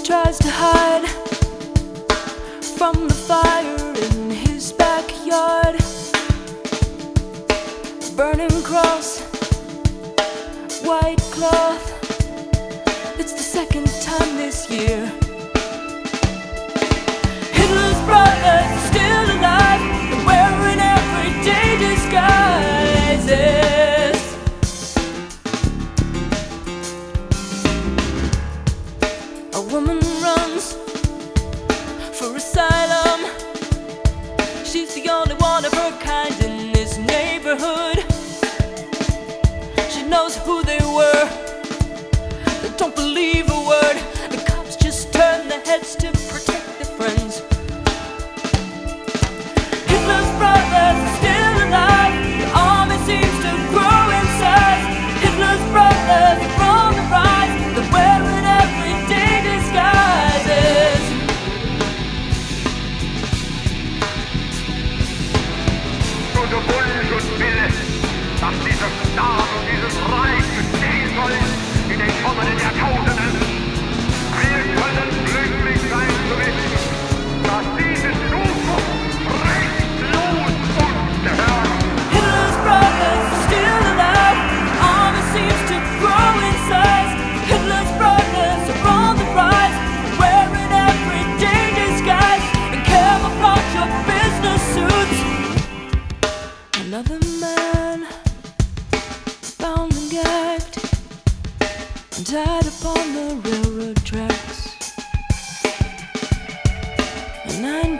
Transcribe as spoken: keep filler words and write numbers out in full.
tries to hide from the fire in his backyard. Burning cross, white cloth. It's the second time this year. Hitler's brothers are still alive. They're wearing everyday disguises. A woman runs for asylum. She's the only one of her kind in this neighborhood. She knows who they were. They don't believe a word. The cops just turn their heads to protect their friends. Hitler's brothers are still alive. The army seems to grow in size. Hitler's brothers are on the rise. They're wearing everyday disguises. So der Wunsch und Wille, dass dieser Staat und dieses Reich bestehen soll in den kommenden Jahrtausenden. Wir können glücklich sein zu wissen, dass diese Zukunft rechtlos uns gehört. Hitler's brothers are still alive. The army seems to grow in size. Hitler's brothers are on the rise, wearing everyday disguise and camouflage your business suits. Another man, bound and gagged and tied upon the railroad tracks. And I